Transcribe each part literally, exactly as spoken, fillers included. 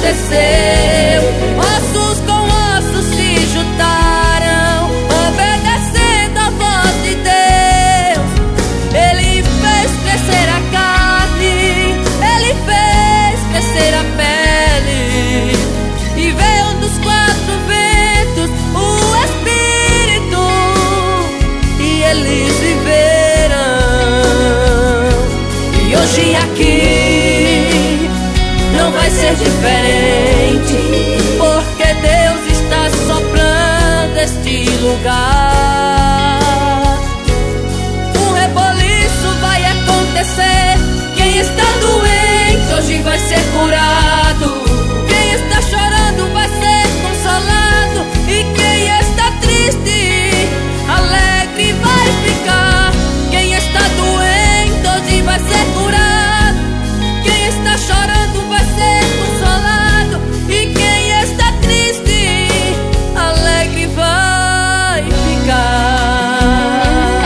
aconteceu. Ossos com ossos se juntaram, obedecendo a voz de Deus. Ele fez crescer a carne, ele fez crescer a pele, e veio dos quatro ventos o Espírito, e eles viveram. E hoje aqui não vai ser diferente, porque Deus está soprando este lugar. Um reboliço vai acontecer. Quem está doente hoje vai ser curado. Quem está chorando vai ser consolado, e quem está triste, alegre vai ficar. Quem está doente hoje vai ser curado. Quem está chorando vai ser consolado, e quem está triste, alegre vai ficar.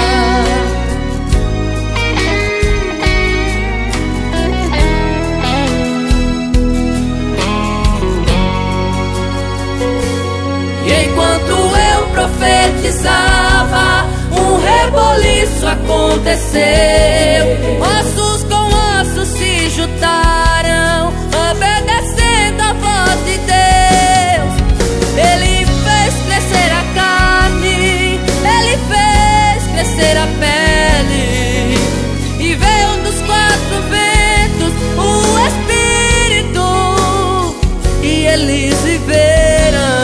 E enquanto eu profetizava, um reboliço aconteceu. Ossos com ossos se juntaram, obedecendo a voz de Deus. Ele fez crescer a carne, ele fez crescer a pele, e veio dos quatro ventos o Espírito, e eles viveram.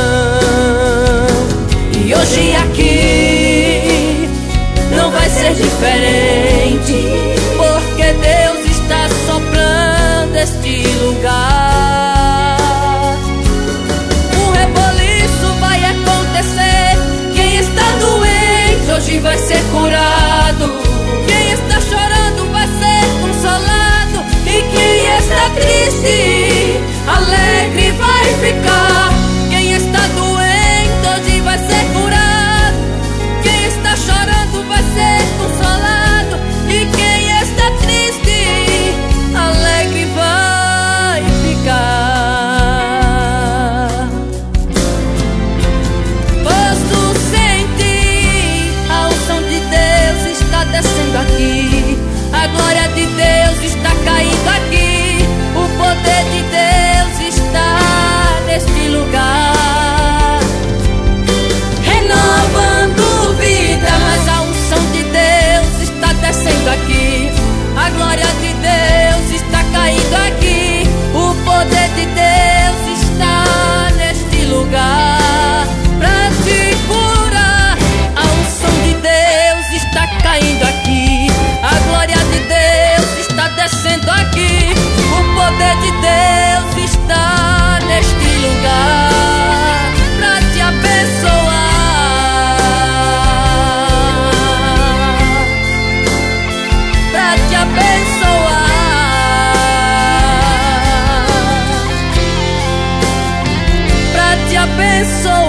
E hoje aqui não vai ser diferente, porque Deus está soprando este lugar. Um reboliço vai acontecer. Quem está doente hoje vai ser curado. Quem está chorando vai ser consolado, e quem está triste, alegre vai ficar. Quem está doente hoje vai ser curado. Quem está chorando vai ser consolado, e quem está triste, alegre vai ficar. Posso sentir a unção de Deus está descendo aqui, a glória de Deus está caindo aqui, o poder de Deus está neste lugar, renovando vida. Mas a unção de Deus está descendo aqui, a glória de Deus está caindo aqui, o poder de Deus está neste lugar pra te curar. A unção de Deus está caindo aqui, a glória de Deus está descendo aqui, o poder de Deus está neste lugar pra te abençoar, pra te abençoar, pra te abençoar.